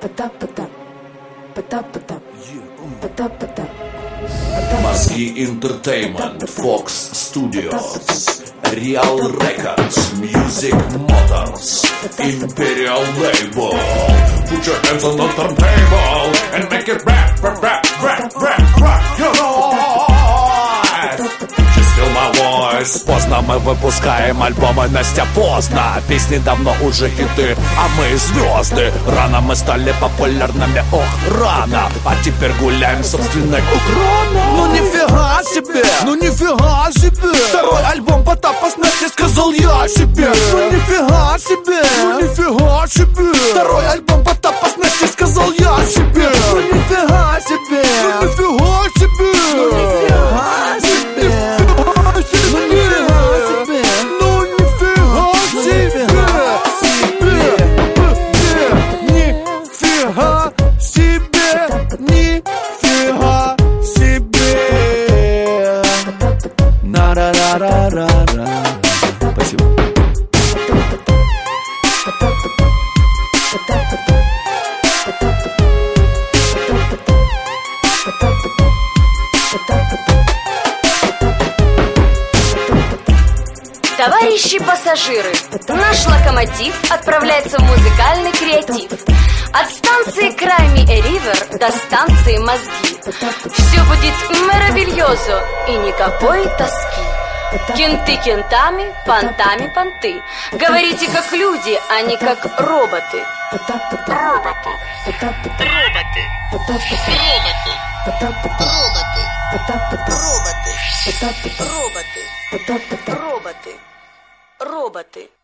Мозги Entertainment, Fox Studios, Real Records, Music Motors, Imperial Label. Put your hands on the turntable and make it rap, rap, rap, rap, rap, rock your noise. Just feel my voice. Поздно мы выпускаем альбомы, Настя, поздно. Песни давно уже хиты, а мы звезды. Рано мы стали популярными, ох, рано. А теперь гуляем собственной Украиной. Ну нифига себе, ну нифига себе. Второй альбом Потапа с Настей, сказал я себе. Ну нифига себе, ну нифига себе. Второй альбом Потапа с Настей, сказал я себе. Ну нифига себе, ну нифига себе. Ну нифига себе. Спасибо. Товарищи пассажиры, наш локомотив отправляется в музыкальный креатив. От станции Крайми Ривер до станции Мозги. Все будет меравильозо и никакой тоски. Кенты кентами, понтами понты. Говорите как люди, а не как роботы. Роботы. Роботы. Роботы. Роботы. Роботы. Роботы. Роботы.